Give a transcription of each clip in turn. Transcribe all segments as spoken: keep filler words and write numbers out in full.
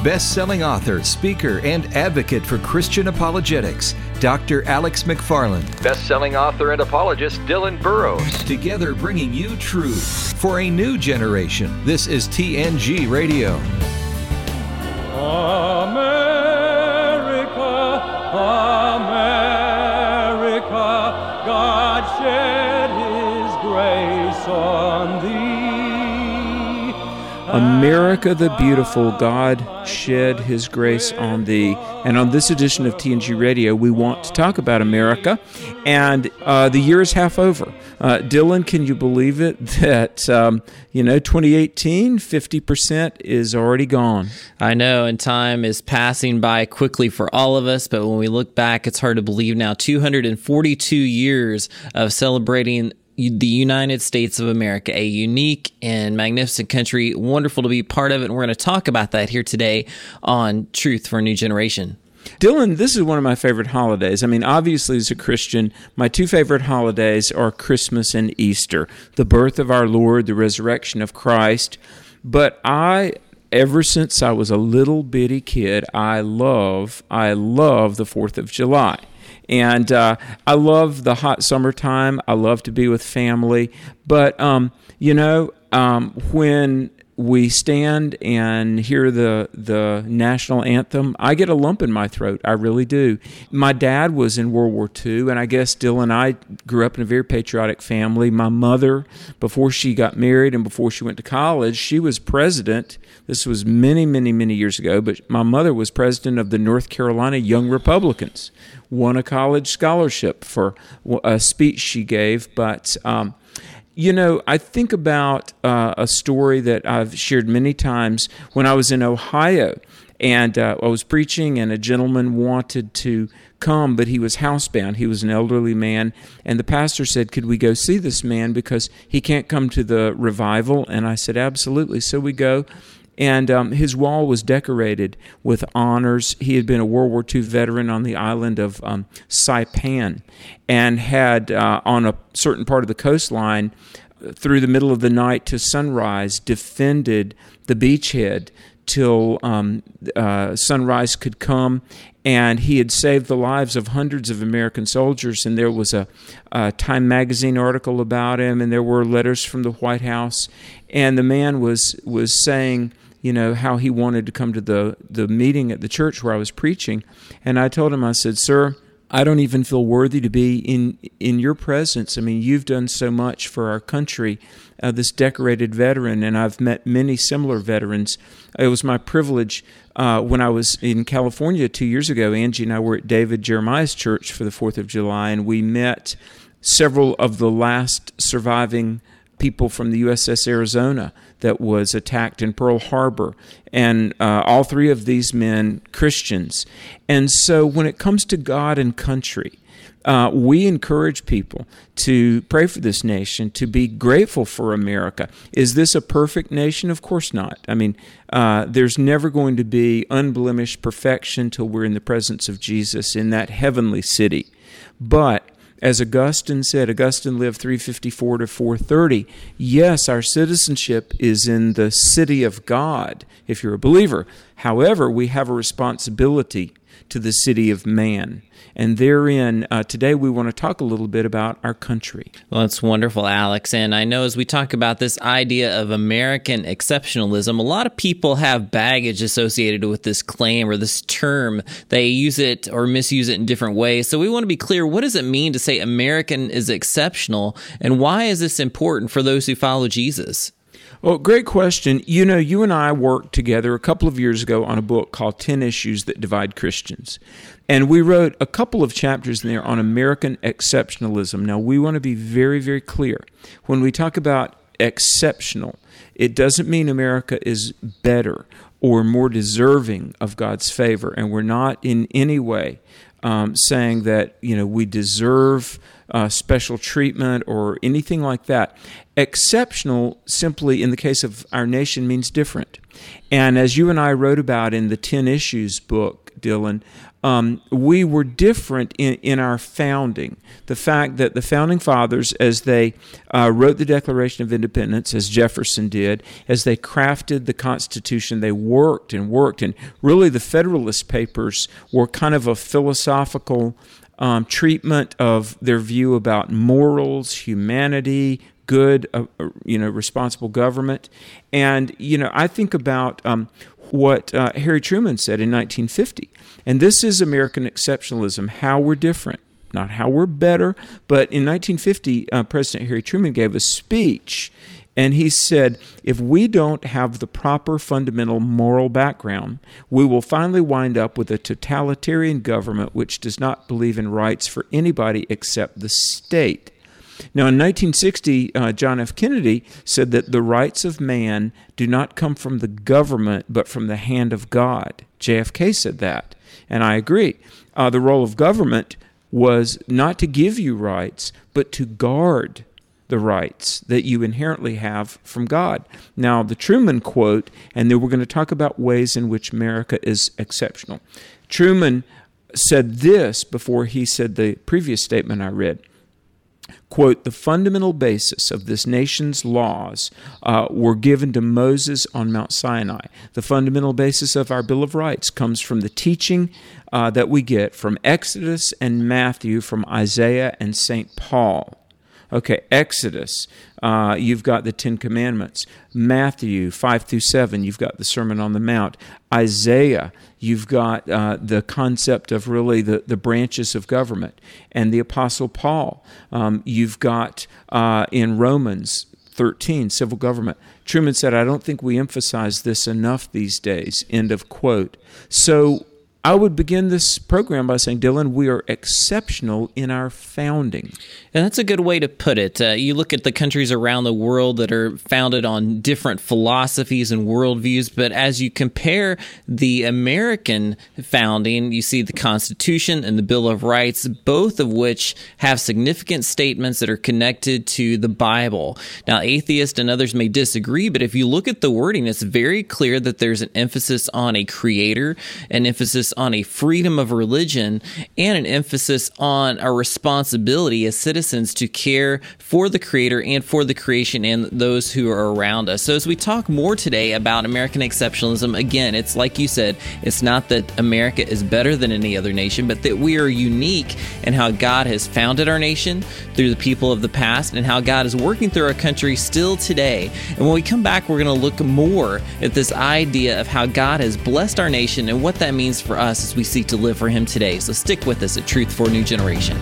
best-selling author, speaker, and advocate for Christian apologetics, Doctor Alex McFarland. Best-selling author and apologist, Dylan Burrows. Together bringing you truth for a new generation. This is T N G Radio. America, America, God shed His grace on thee. America the beautiful, God shed His grace on thee. And on this edition of T N G Radio, we want to talk about America. And uh, the year is half over. Uh, Dylan, can you believe it that, um, you know, twenty eighteen, fifty percent is already gone? I know, and time is passing by quickly for all of us, but when we look back, it's hard to believe now, two hundred forty-two years of celebrating the United States of America, a unique and magnificent country. Wonderful to be part of it, and we're going to talk about that here today on Truth for a New Generation. Dylan, this is one of my favorite holidays. I mean, obviously, as a Christian, my two favorite holidays are Christmas and Easter, the birth of our Lord, the resurrection of Christ. But I, ever since I was a little bitty kid, I love, I love the fourth of July. And uh, I love the hot summertime. I love to be with family. But, um, you know, um, when we stand and hear the the national anthem, I get a lump in my throat. I really do. My dad was in World War Two, and I guess Dylan and I grew up in a very patriotic family. My mother, before she got married and before she went to college, she was president. This was many, many, many years ago, but my mother was president of the North Carolina Young Republicans, won a college scholarship for a speech she gave, but um, you know, I think about uh, a story that I've shared many times when I was in Ohio, and uh, I was preaching, and a gentleman wanted to come, but he was housebound. He was an elderly man, and the pastor said, could we go see this man because he can't come to the revival? And I said, absolutely. So we go. And um, his wall was decorated with honors. He had been a World War Two veteran on the island of um, Saipan, and had, uh, on a certain part of the coastline, through the middle of the night to sunrise, defended the beachhead till um, uh, sunrise could come. And he had saved the lives of hundreds of American soldiers. And there was a, a Time magazine article about him, and there were letters from the White House. And the man was was saying, you know, how he wanted to come to the, the meeting at the church where I was preaching. And I told him, I said, sir, I don't even feel worthy to be in, in your presence. I mean, you've done so much for our country, uh, this decorated veteran, and I've met many similar veterans. It was my privilege uh, when I was in California two years ago. Angie and I were at David Jeremiah's church for the fourth of July, and we met several of the last surviving people from the U S S Arizona that was attacked in Pearl Harbor, and uh, all three of these men Christians. And so when it comes to God and country, uh, we encourage people to pray for this nation, to be grateful for America. Is this a perfect nation? Of course not. I mean, uh, there's never going to be unblemished perfection till we're in the presence of Jesus in that heavenly city. But as Augustine said, Augustine lived three fifty-four to four thirty. Yes, our citizenship is in the city of God, if you're a believer. However, we have a responsibility to the city of man. And therein, uh, today we want to talk a little bit about our country. Well, that's wonderful, Alex. And I know as we talk about this idea of American exceptionalism, a lot of people have baggage associated with this claim or this term. They use it or misuse it in different ways. So we want to be clear, what does it mean to say American is exceptional? And why is this important for those who follow Jesus? Well, great question. You know, you and I worked together a couple of years ago on a book called ten Issues That Divide Christians. And we wrote a couple of chapters in there on American exceptionalism. Now, we want to be very, very clear. When we talk about exceptional, it doesn't mean America is better or more deserving of God's favor. And we're not in any way um, saying that, you know, we deserve uh, special treatment or anything like that. Exceptional, simply in the case of our nation, means different. And as you and I wrote about in the ten Issues book, Dylan, um, we were different in, in our founding. The fact that the Founding Fathers, as they uh, wrote the Declaration of Independence, as Jefferson did, as they crafted the Constitution, they worked and worked. And really the Federalist Papers were kind of a philosophical um, treatment of their view about morals, humanity, good, uh, you know, responsible government. And, you know, I think about um, what uh, Harry Truman said in nineteen fifty. And this is American exceptionalism, how we're different, not how we're better. But in nineteen fifty, uh, President Harry Truman gave a speech, and he said, if we don't have the proper fundamental moral background, we will finally wind up with a totalitarian government which does not believe in rights for anybody except the state. Now, in nineteen sixty, uh, John F. Kennedy said that the rights of man do not come from the government, but from the hand of God. J F K said that, and I agree. Uh, the role of government was not to give you rights, but to guard the rights that you inherently have from God. Now, the Truman quote, and then we're going to talk about ways in which America is exceptional. Truman said this before he said the previous statement I read. Quote, the fundamental basis of this nation's laws uh, were given to Moses on Mount Sinai. The fundamental basis of our Bill of Rights comes from the teaching uh, that we get from Exodus and Matthew, from Isaiah and Saint Paul. Okay, Exodus, uh, you've got the Ten Commandments. Matthew five through seven, you've got the Sermon on the Mount. Isaiah, you've got uh, the concept of really the, the branches of government. And the Apostle Paul, um, you've got uh, in Romans thirteen, civil government. Truman said, I don't think we emphasize this enough these days, end of quote. So I would begin this program by saying, Dylan, we are exceptional in our founding. And that's a good way to put it. Uh, you look at the countries around the world that are founded on different philosophies and worldviews, but as you compare the American founding, you see the Constitution and the Bill of Rights, both of which have significant statements that are connected to the Bible. Now, atheists and others may disagree, but if you look at the wording, it's very clear that there's an emphasis on a creator, an emphasis on a freedom of religion, and an emphasis on our responsibility as citizens to care for the Creator and for the creation and those who are around us. So as we talk more today about American exceptionalism, again, it's like you said, it's not that America is better than any other nation, but that we are unique in how God has founded our nation through the people of the past and how God is working through our country still today. And when we come back, we're going to look more at this idea of how God has blessed our nation and what that means for us as we seek to live for Him today. So stick with us at Truth for a New Generation.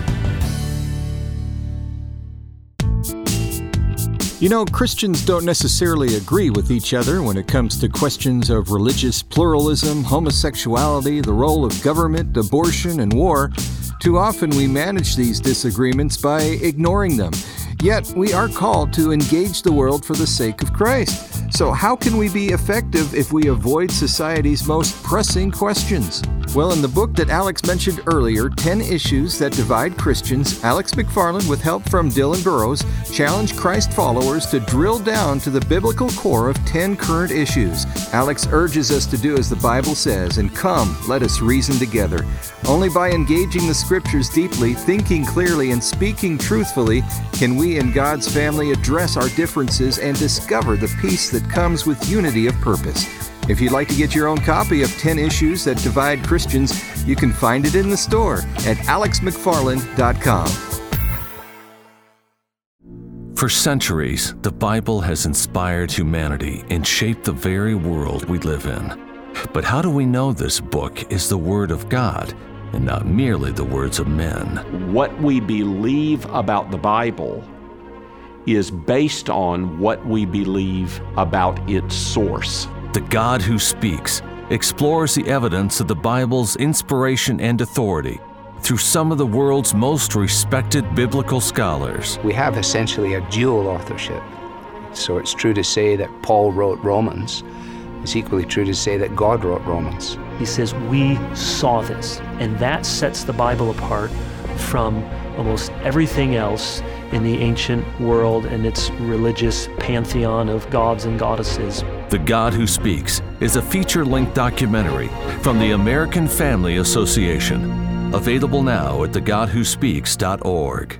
You know, Christians don't necessarily agree with each other when it comes to questions of religious pluralism, homosexuality, the role of government, abortion, and war. Too often we manage these disagreements by ignoring them. Yet we are called to engage the world for the sake of Christ. So how can we be effective if we avoid society's most pressing questions? Well, in the book that Alex mentioned earlier, ten Issues That Divide Christians, Alex McFarland, with help from Dylan Burrows, challenged Christ followers to drill down to the biblical core of ten current issues. Alex urges us to do as the Bible says, and come, let us reason together. Only by engaging the Scriptures deeply, thinking clearly, and speaking truthfully can we in God's family address our differences and discover the peace that comes with unity of purpose. If you'd like to get your own copy of ten Issues That Divide Christians, you can find it in the store at alex mcfarland dot com. For centuries, the Bible has inspired humanity and shaped the very world we live in. But how do we know this book is the Word of God and not merely the words of men? What we believe about the Bible is based on what we believe about its source. The God Who Speaks explores the evidence of the Bible's inspiration and authority through some of the world's most respected biblical scholars. We have essentially a dual authorship. So it's true to say that Paul wrote Romans. It's equally true to say that God wrote Romans. He says, we saw this, and that sets the Bible apart from almost everything else in the ancient world and its religious pantheon of gods and goddesses. The God Who Speaks is a feature-length documentary from the American Family Association. Available now at the god who speaks dot org.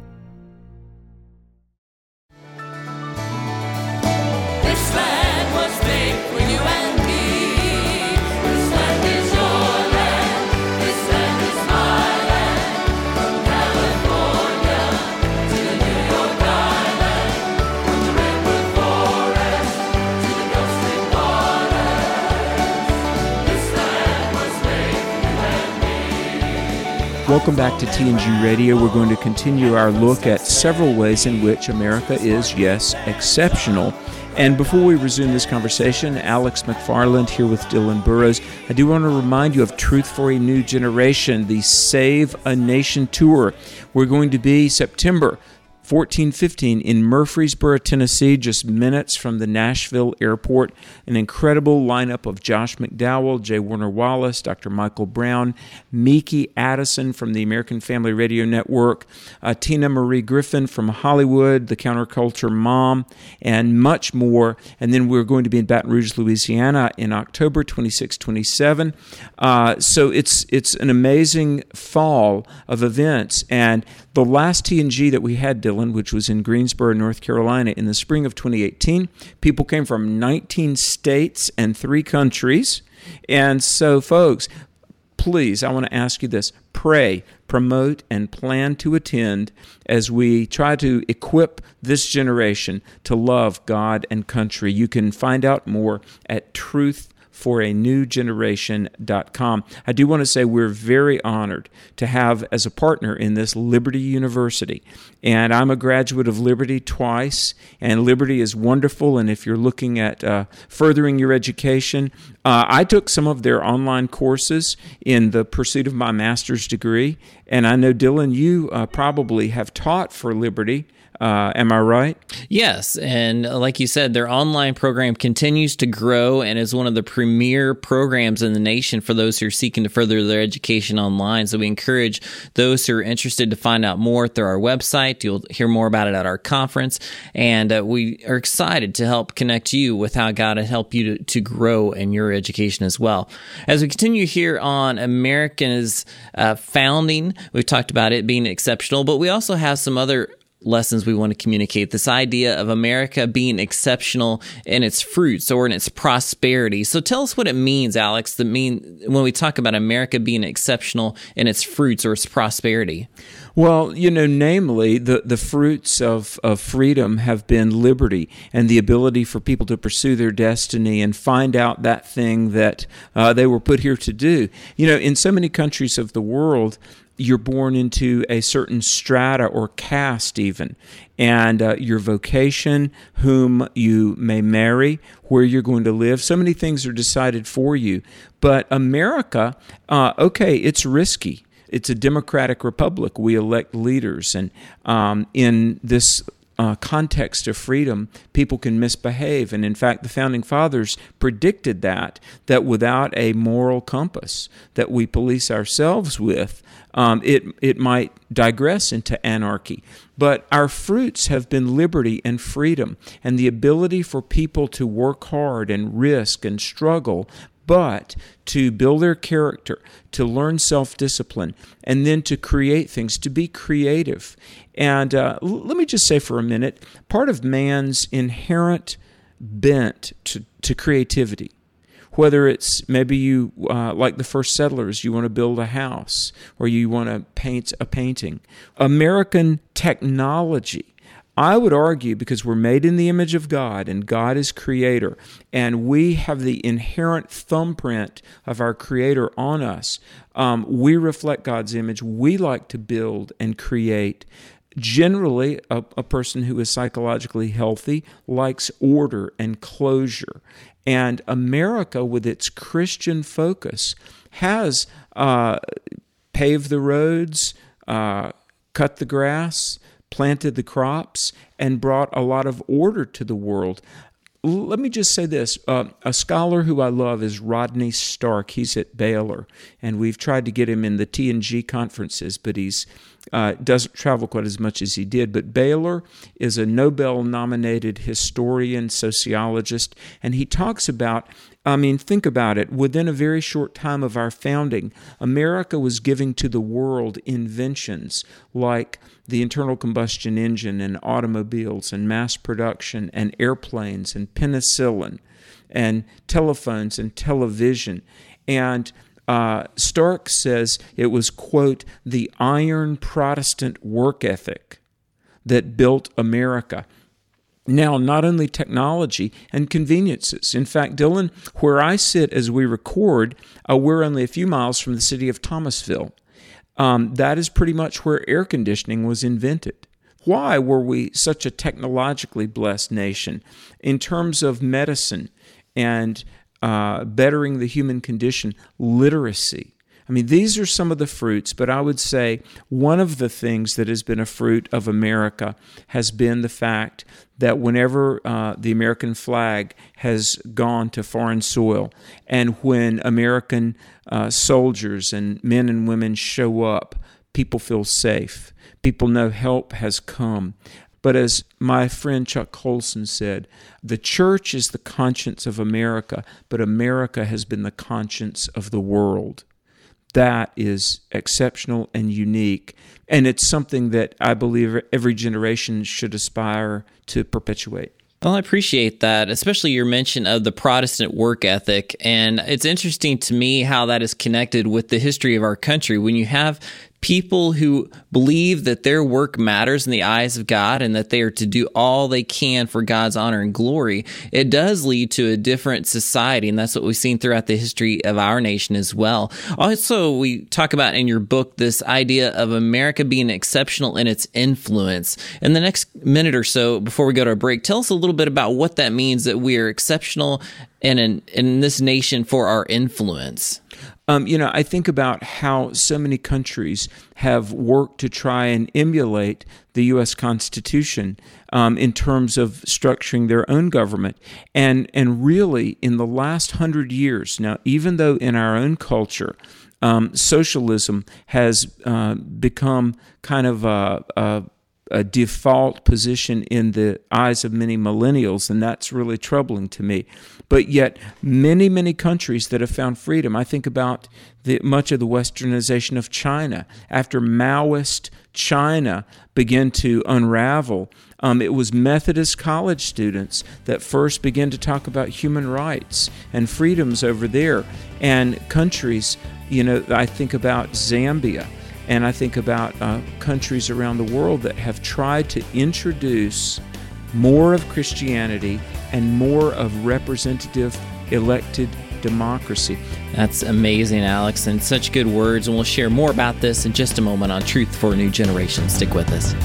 Welcome back to T N G Radio. We're going to continue our look at several ways in which America is, yes, exceptional. And before we resume this conversation, Alex McFarland here with Dylan Burrows. I do want to remind you of Truth for a New Generation, the Save a Nation Tour. We're going to be September fourteen fifteen in Murfreesboro, Tennessee, just minutes from the Nashville airport. An incredible lineup of Josh McDowell, J. Warner Wallace, Doctor Michael Brown, Miki Addison from the American Family Radio Network, uh, Tina Marie Griffin from Hollywood, the Counterculture Mom, and much more. And then we're going to be in Baton Rouge, Louisiana in October twenty-six twenty-seven. Uh, so it's it's an amazing fall of events. And the last T N G that we had, Dylan, which was in Greensboro, North Carolina, in the spring of twenty eighteen. People came from nineteen states and three countries. And so, folks, please, I want to ask you this. Pray, promote, and plan to attend as we try to equip this generation to love God and country. You can find out more at truth for a new generation dot com. I do want to say we're very honored to have as a partner in this Liberty University. And I'm a graduate of Liberty twice, and Liberty is wonderful. And if you're looking at uh, furthering your education, uh, I took some of their online courses in the pursuit of my master's degree. And I know, Dylan, you uh, probably have taught for Liberty. Uh, am I right? Yes, and like you said, their online program continues to grow and is one of the premier programs in the nation for those who are seeking to further their education online. So we encourage those who are interested to find out more through our website. You'll hear more about it at our conference, and uh, we are excited to help connect you with how God will help you to, to grow in your education as well. As we continue here on America's uh, founding, we've talked about it being exceptional, but we also have some other lessons we want to communicate. This idea of America being exceptional in its fruits or in its prosperity. So tell us what it means, Alex, that mean when we talk about America being exceptional in its fruits or its prosperity. Well, you know, namely, the, the fruits of, of freedom have been liberty and the ability for people to pursue their destiny and find out that thing that uh, they were put here to do. You know, in so many countries of the world, you're born into a certain strata or caste even, and uh, your vocation, whom you may marry, where you're going to live. So many things are decided for you. But America, uh, okay, it's risky. It's a democratic republic. We elect leaders, and um, in this Uh, context of freedom, people can misbehave. And in fact, the Founding Fathers predicted that, that without a moral compass that we police ourselves with, um, it, it might digress into anarchy. But our fruits have been liberty and freedom and the ability for people to work hard and risk and struggle, but to build their character, to learn self-discipline, and then to create things, to be creative. And uh, l- let me just say for a minute, part of man's inherent bent to, to creativity, whether it's maybe you, uh, like the first settlers, you want to build a house or you want to paint a painting. American technology, I would argue, because we're made in the image of God and God is creator, and we have the inherent thumbprint of our creator on us. Um, we reflect God's image. We like to build and create. Generally, a, a person who is psychologically healthy likes order and closure. And America, with its Christian focus, has uh, paved the roads, uh, cut the grass, planted the crops, and brought a lot of order to the world. Let me just say this. Uh, a scholar who I love is Rodney Stark. He's at Baylor, and we've tried to get him in the T N G conferences, but he's uh, doesn't travel quite as much as he did, but Baylor is a Nobel-nominated historian, sociologist, and he talks about, I mean, think about it, within a very short time of our founding, America was giving to the world inventions like the internal combustion engine and automobiles and mass production and airplanes and penicillin and telephones and television. And uh, Stark says it was, quote, the iron Protestant work ethic that built America. Now, not only technology and conveniences. In fact, Dylan, where I sit as we record, uh, we're only a few miles from the city of Thomasville. Um, that is pretty much where air conditioning was invented. Why were we such a technologically blessed nation? In terms of medicine and uh, bettering the human condition, literacy. I mean, these are some of the fruits, but I would say one of the things that has been a fruit of America has been the fact that whenever uh, the American flag has gone to foreign soil, and when American uh, soldiers and men and women show up, people feel safe. People know help has come. But as my friend Chuck Colson said, the church is the conscience of America, but America has been the conscience of the world. That is exceptional and unique, and it's something that I believe every generation should aspire to perpetuate. Well, I appreciate that, especially your mention of the Protestant work ethic. And it's interesting to me how that is connected with the history of our country. When you have people who believe that their work matters in the eyes of God and that they are to do all they can for God's honor and glory, it does lead to a different society, and that's what we've seen throughout the history of our nation as well. Also, we talk about in your book this idea of America being exceptional in its influence. In the next minute or so, before we go to a break, tell us a little bit about what that means, that we are exceptional in, in, in this nation for our influence. Um, you know, I think about how so many countries have worked to try and emulate the U S Constitution um, in terms of structuring their own government. And, and really, in the last hundred years, now, even though in our own culture, um, socialism has uh, become kind of a, a a default position in the eyes of many millennials, and that's really troubling to me. But yet, many, many countries that have found freedom, I think about the, much of the westernization of China. After Maoist China began to unravel, um, it was Methodist college students that first began to talk about human rights and freedoms over there. And countries, you know, I think about Zambia, and I think about uh, countries around the world that have tried to introduce more of Christianity and more of representative elected democracy. That's amazing, Alex, and such good words. And we'll share more about this in just a moment on Truth for a New Generation. Stick with us.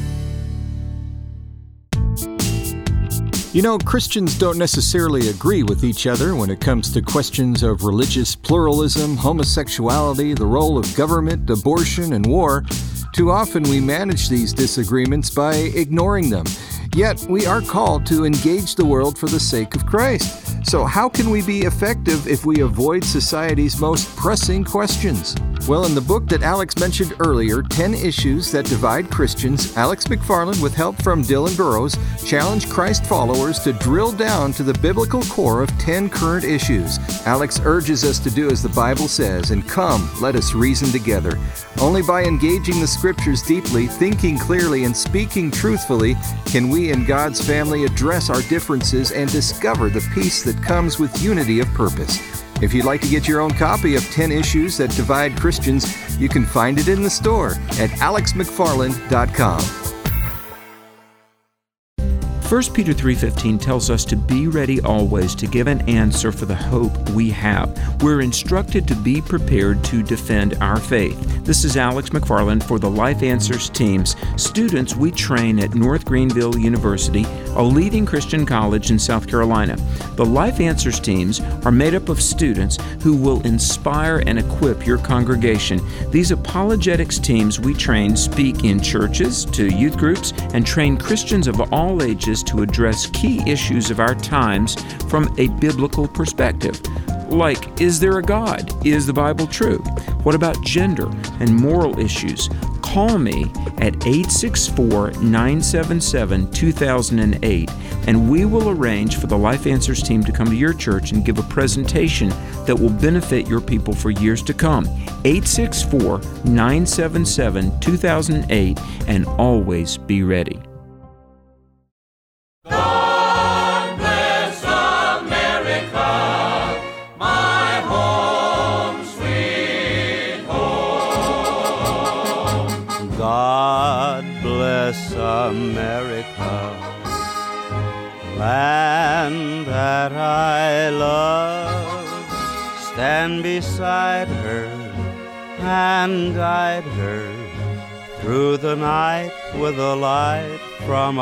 You know, Christians don't necessarily agree with each other when it comes to questions of religious pluralism, homosexuality, the role of government, abortion, and war. Too often we manage these disagreements by ignoring them. Yet we are called to engage the world for the sake of Christ. So how can we be effective if we avoid society's most pressing questions? Well, in the book that Alex mentioned earlier, ten Issues That Divide Christians, Alex McFarland, with help from Dylan Burrows, challenged Christ followers to drill down to the biblical core of ten current issues. Alex urges us to do as the Bible says, and come, let us reason together. Only by engaging the Scriptures deeply, thinking clearly, and speaking truthfully can we in God's family address our differences and discover the peace that comes with unity of purpose. If you'd like to get your own copy of ten Issues That Divide Christians, you can find it in the store at alex mcfarland dot com. First Peter three fifteen tells us to be ready always to give an answer for the hope we have. We're instructed to be prepared to defend our faith. This is Alex McFarland for the Life Answers teams, students we train at North Greenville University, a leading Christian college in South Carolina. The Life Answers teams are made up of students who will inspire and equip your congregation. These apologetics teams we train speak in churches, to youth groups, and train Christians of all ages to address key issues of our times from a biblical perspective. Like, is there a God? Is the Bible true? What about gender and moral issues? call me at eight six four, nine seven seven, two thousand eight, and we will arrange for the Life Answers team to come to your church and give a presentation that will benefit your people for years to come. eight six four, nine seven seven, two thousand eight, and always be ready. America, land that I love, stand beside her and guide her through the night with a light from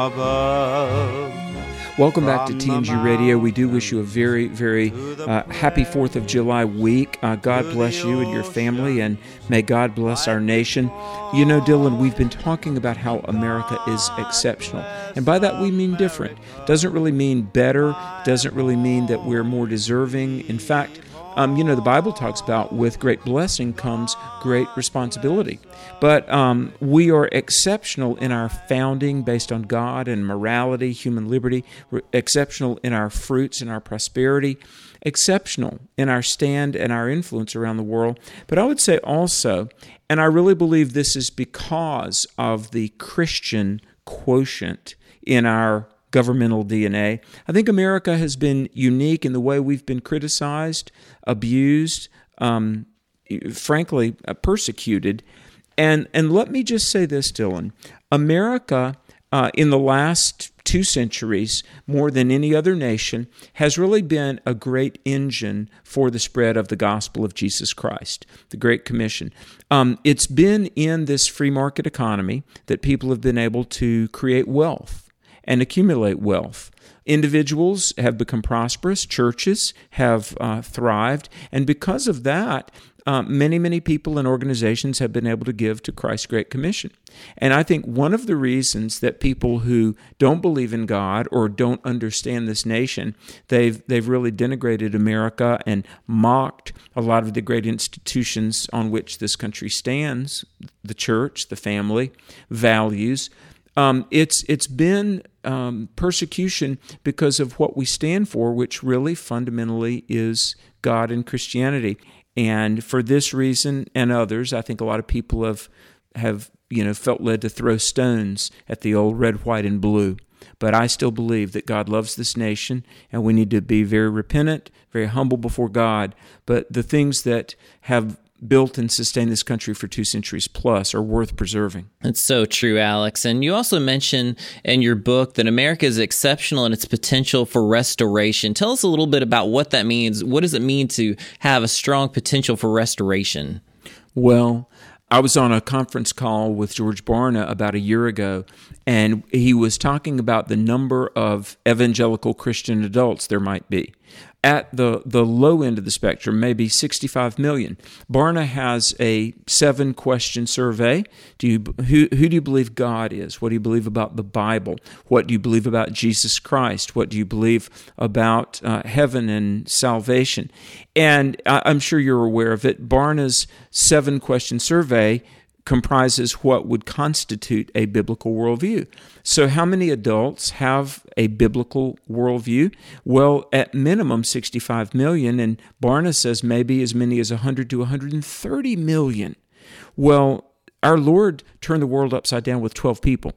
above. Welcome back to T M G Radio. We do wish you a very, very uh, happy fourth of July week. Uh, God bless you and your family, and may God bless our nation. You know, Dylan, we've been talking about how America is exceptional, and by that we mean different. Doesn't really mean better, doesn't really mean that we're more deserving. In fact, Um, you know, the Bible talks about with great blessing comes great responsibility. But um, we are exceptional in our founding based on God and morality, human liberty. We're exceptional in our fruits and our prosperity. Exceptional in our stand and our influence around the world. But I would say also, and I really believe this is because of the Christian quotient in our governmental D N A. I think America has been unique in the way we've been criticized, abused, um, frankly, uh, persecuted. And and let me just say this, Dylan. America, uh, in the last two centuries, more than any other nation, has really been a great engine for the spread of the gospel of Jesus Christ, the Great Commission. Um, it's been in this free market economy that people have been able to create wealth and accumulate wealth. Individuals have become prosperous, churches have uh, thrived, and because of that, uh, many, many people and organizations have been able to give to Christ's Great Commission. And I think one of the reasons that people who don't believe in God or don't understand this nation, they've they've really denigrated America and mocked a lot of the great institutions on which this country stands, the church, the family, values. Um, it's it's been um, persecution because of what we stand for, which really fundamentally is God and Christianity. And for this reason and others, I think a lot of people have have you know felt led to throw stones at the old red, white, and blue. But I still believe that God loves this nation, and we need to be very repentant, very humble before God. But the things that have built and sustained this country for two centuries plus are worth preserving. That's so true, Alex. And you also mention in your book that America is exceptional in its potential for restoration. Tell us a little bit about what that means. What does it mean to have a strong potential for restoration? Well, I was on a conference call with George Barna about a year ago, and he was talking about the number of evangelical Christian adults there might be. At the, the low end of the spectrum, maybe sixty-five million. Barna has a seven-question survey. Do you who who do you believe God is? What do you believe about the Bible? What do you believe about Jesus Christ? What do you believe about uh, heaven and salvation? And I, I'm sure you're aware of it. Barna's seven-question survey comprises what would constitute a biblical worldview. So how many adults have a biblical worldview? Well, at minimum sixty-five million, and Barna says maybe as many as one hundred to one hundred thirty million. Well, our Lord turned the world upside down with twelve people.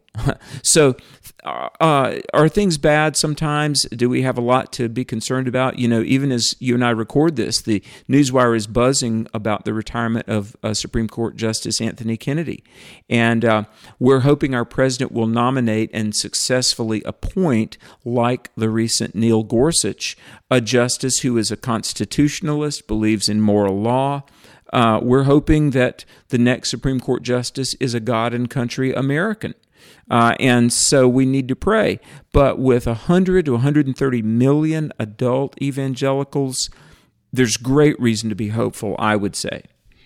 So uh, are things bad sometimes? Do we have a lot to be concerned about? You know, even as you and I record this, the newswire is buzzing about the retirement of uh, Supreme Court Justice Anthony Kennedy. And uh, we're hoping our president will nominate and successfully appoint, like the recent Neil Gorsuch, a justice who is a constitutionalist, believes in moral law. Uh, we're hoping that the next Supreme Court justice is a God and country American. Uh, and so we need to pray. But with one hundred to one hundred thirty million adult evangelicals, there's great reason to be hopeful, I would say.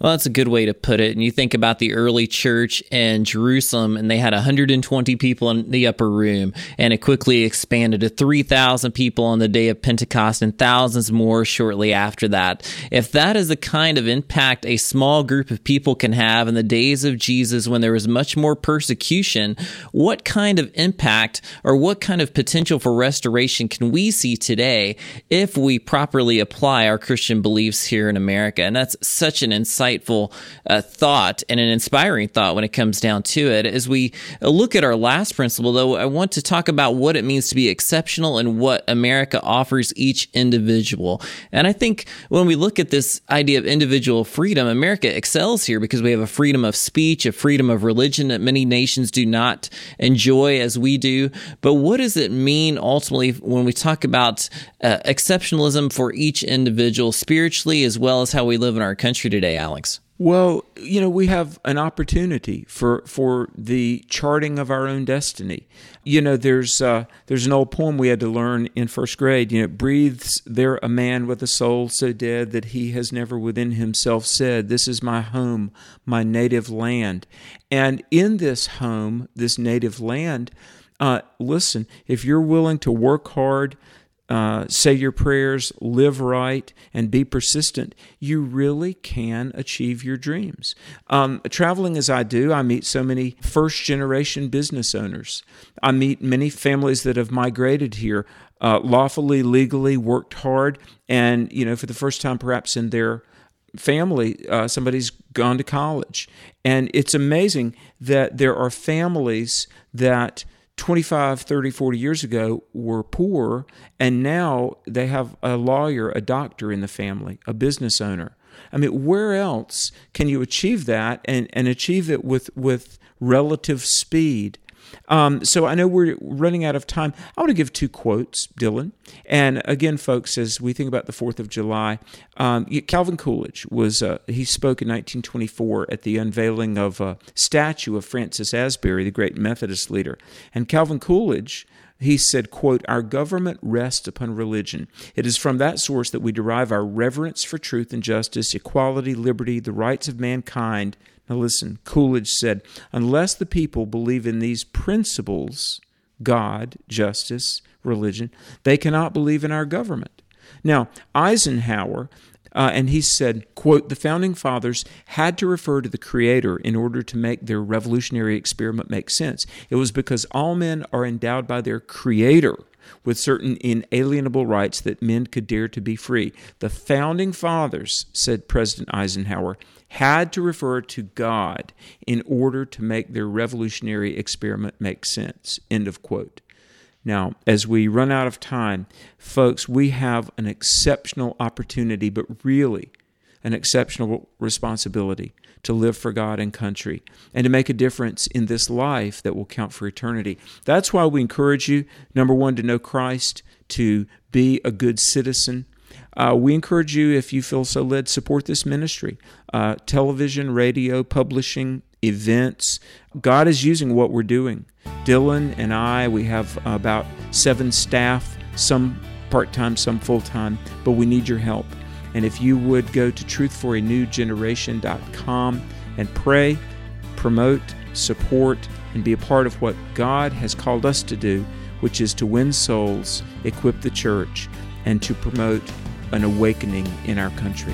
Well, that's a good way to put it. And you think about the early church in Jerusalem, and they had one hundred twenty people in the upper room, and it quickly expanded to three thousand people on the day of Pentecost and thousands more shortly after that. If that is the kind of impact a small group of people can have in the days of Jesus when there was much more persecution, what kind of impact or what kind of potential for restoration can we see today if we properly apply our Christian beliefs here in America? And that's such an insightful uh, thought and an inspiring thought when it comes down to it. As we look at our last principle, though, I want to talk about what it means to be exceptional and what America offers each individual. And I think when we look at this idea of individual freedom, America excels here because we have a freedom of speech, a freedom of religion that many nations do not enjoy as we do. But what does it mean ultimately when we talk about uh, exceptionalism for each individual spiritually as well as how we live in our country today, Alex? Well, you know, we have an opportunity for for the charting of our own destiny. You know, there's uh, there's an old poem we had to learn in first grade. You know, breathes there a man with a soul so dead that he has never within himself said, "This is my home, my native land." And in this home, this native land, uh, listen, if you're willing to work hard, Uh, say your prayers, live right, and be persistent, you really can achieve your dreams. Um, traveling as I do, I meet so many first-generation business owners. I meet many families that have migrated here uh, lawfully, legally, worked hard, and, you know, for the first time perhaps in their family, uh, somebody's gone to college. And it's amazing that there are families that twenty-five, thirty, forty years ago were poor, and now they have a lawyer, a doctor in the family, a business owner. I mean, where else can you achieve that and, and achieve it with, with relative speed? Um, so I know we're running out of time. I want to give two quotes, Dylan. And again, folks, as we think about the fourth of July, um, Calvin Coolidge was, uh, he spoke in nineteen twenty-four at the unveiling of a statue of Francis Asbury, the great Methodist leader. And Calvin Coolidge, he said, quote, "Our government rests upon religion. It is from that source that we derive our reverence for truth and justice, equality, liberty, the rights of mankind." Now listen, Coolidge said, "Unless the people believe in these principles, God, justice, religion, they cannot believe in our government." Now, Eisenhower, uh, and he said, quote, "The Founding Fathers had to refer to the Creator in order to make their revolutionary experiment make sense. It was because all men are endowed by their Creator with certain inalienable rights that men could dare to be free. The Founding Fathers," said President Eisenhower, "had to refer to God in order to make their revolutionary experiment make sense." End of quote. Now, as we run out of time, folks, we have an exceptional opportunity, but really an exceptional responsibility to live for God and country and to make a difference in this life that will count for eternity. That's why we encourage you, number one, to know Christ, to be a good citizen. Uh, we encourage you, if you feel so led, support this ministry. Uh, television, radio, publishing, events. God is using what we're doing. Dylan and I, we have about seven staff, some part-time, some full-time, but we need your help. And if you would go to truth for a new generation dot com and pray, promote, support, and be a part of what God has called us to do, which is to win souls, equip the church, and to promote an awakening in our country.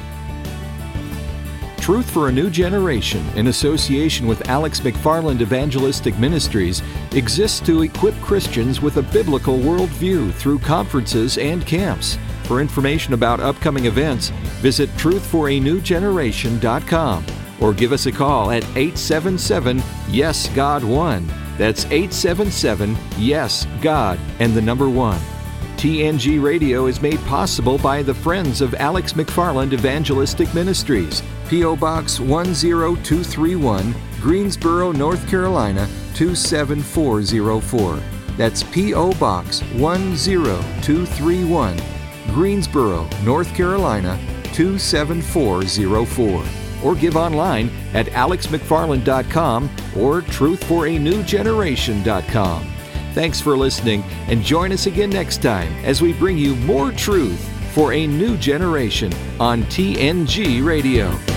Truth for a New Generation, in association with Alex McFarland Evangelistic Ministries, exists to equip Christians with a biblical worldview through conferences and camps. For information about upcoming events, visit truth for a new generation dot com or give us a call at eight seven seven, yes God one. That's eight seven seven, yes God, and the number one. T N G Radio is made possible by the Friends of Alex McFarland Evangelistic Ministries, P O. Box one zero two three one, Greensboro, North Carolina two seven four zero four. That's P O. Box one zero two three one, Greensboro, North Carolina two seven four zero four. Or give online at alex mcfarland dot com or truth for a new generation dot com. Thanks for listening, and join us again next time as we bring you more truth for a new generation on T N G Radio.